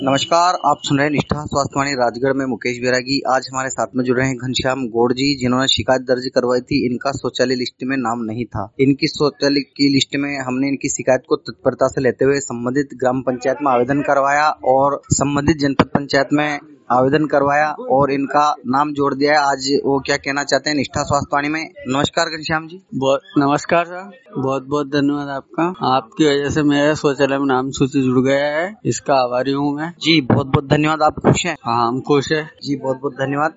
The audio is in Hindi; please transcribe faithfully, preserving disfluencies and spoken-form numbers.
नमस्कार, आप सुन रहे हैं निष्ठा स्वास्थ्यवाणी राजगढ़ में मुकेश बैरागी। आज हमारे साथ में जुड़ रहे हैं घनश्याम गौड़ जी, जिन्होंने शिकायत दर्ज करवाई थी। इनका शौचालय लिस्ट में नाम नहीं था। इनकी शौचालय की लिस्ट में हमने इनकी शिकायत को तत्परता से लेते हुए संबंधित ग्राम पंचायत में आवेदन करवाया और संबंधित जनपद पंचायत में आवेदन करवाया और इनका नाम जोड़ दिया है। आज वो क्या कहना चाहते हैं निष्ठा स्वास्थ्यवाणी में। नमस्कार घनश्याम जी। बहुत नमस्कार सर, बहुत बहुत धन्यवाद आपका। आपकी वजह से मेरे शौचालय में नाम सूची जुड़ गया है, इसका आभारी हूँ मैं। जी बहुत बहुत धन्यवाद। आप खुश हैं? हाँ, हम खुश है जी, बहुत बहुत धन्यवाद।